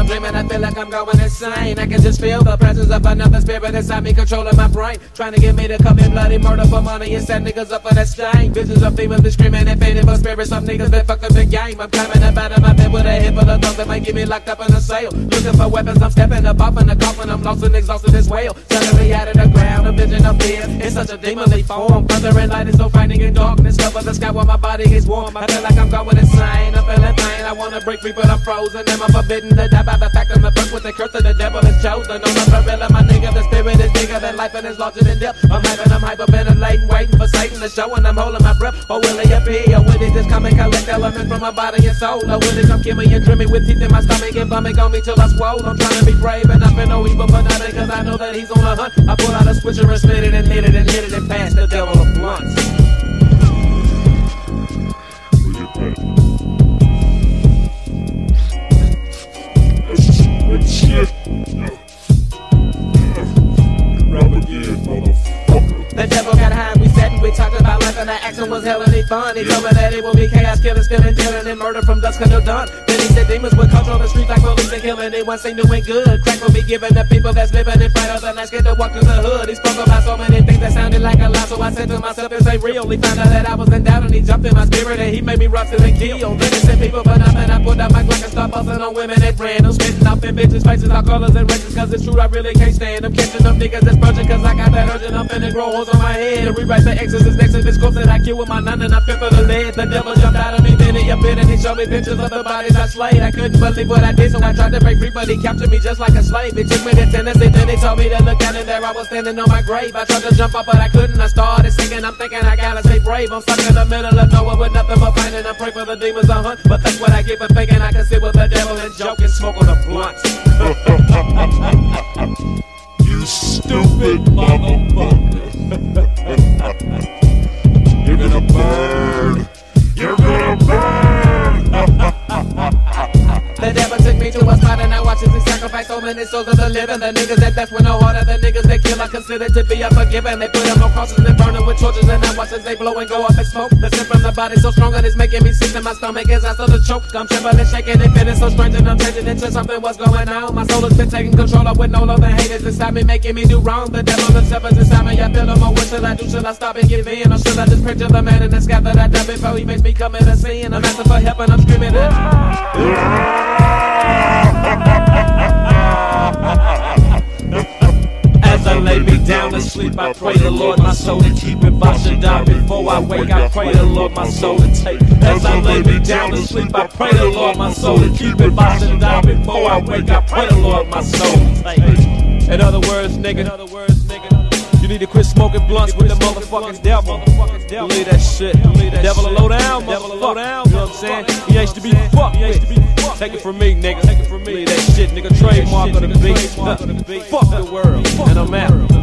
dreaming, I feel like I'm going insane. I can just feel the presence of another spirit inside me, controlling my brain, trying to get me to commit bloody murder for money and set niggas up for that stain. Visions of demons been screaming and fading for spirits. Some niggas been fucked up the game. I'm climbing up out of my bed with a hip full of thoughts that might get me locked up in a cell. Looking for weapons, I'm stepping up off in the coffin. I'm lost and exhausted as well. Suddenly out of the ground, a vision of fear in such a demonly form. Thunder and light is so frightening in darkness. Cover the sky while my body is warm. I feel like I'm going insane. I'm feeling pain. I wanna break free, but I'm frozen. Am I forbidden to die by the fact I'm the first with the curse of the devil is chosen? On the gorilla, my nigga, the spirit is bigger than life and is larger than death. I'm hyperventilating, waiting for Satan to show, and I'm holding my breath. Or will he appear? Or will he just come and collect elements from my body and soul? Or will he come kill me and trim me with teeth in my stomach and vomit on me till I swole? I'm trying to be brave and I feel no evil for nothing, cause I know that he's on a hunt. I pull out a switcher and split it and hit it and hit it and pass the devil a blunt. Shit. Rap again, motherfucker. The devil got high, we sat and we talked about life, and the action was hell and fun. He told me that it will be chaos, killing, stealing, dealing, and murder from dusk until dawn. Then he said demons would control the streets like police and killing. They once seemed doing good. Crack will be given to people that's living in fright of the night, scared to walk through the hood. He spoke about so many things that sounded like a lie, so I said to myself, is they real? He found out that I was in doubt, and he jumped in my spirit, and he made me rough to the kill. Innocent people for nothing, I pulled out my Glock and started busting on women at random, spitting off in bitches' faces, all colors and races, cause it's true, I really can't stand them. Catching them niggas that's purging, cause I got that urgent, I'm finna grow holes on my head. And rewrite the exorcist next to this corpse that I killed with my nine, and I fit for the lead. The devil jumped out of me, then he appeared and he showed me pictures of the bodies I slayed. I couldn't believe what I did, so I tried to break free, but he captured me just like a slave. He took me to Tennessee, then he told me to look at it. There I was standing on my grave. I tried to jump up, but I couldn't. I started singing, I'm thinking I gotta stay brave. I'm stuck in the middle of nowhere with nothing but pain, and I pray for the demons I hunt. But that's what I get for thinking I can sit with the devil and joke and smoke on a blunt. You stupid motherfucker. You're gonna burn. You're gonna burn. The devil took me to a spot and I watched as he sacrificed so many souls of the living. The niggas that left with no heart are the niggas that kill I consider to be unforgiven. They put them on crosses and burn them with torches, and I watch as they blow and go up in smoke. The scent from the body so strong and it's making me sick in my stomach as I start to choke. I'm trembling, shaking and feeling so strange, and I'm changing into something. What's going on? My soul has been taking control of with no love and haters inside me, making me do wrong. The devil himself is inside me. I feel no more. What should I do? Should I stop and give in, or should I just pray to the man in the sky that I died before he makes me commit a sin? I'm asking for help and I'm screaming as I lay me down to sleep, I pray the Lord my soul to keep. If I should die before I wake, I pray the Lord my soul to take. As I lay me down to sleep, I pray the Lord my soul to keep. If I should die before I wake, I pray the Lord my soul to take. In other words, nigga, you need to quit smoking blunts with the motherfucking devil. Believe that shit. The devil a low down, motherfucker. You know what I'm saying? He ain't to be fucked with. Take it from me, nigga. Take it from me. That shit, nigga. Trademark of the beast. Fuck the world. And I'm out.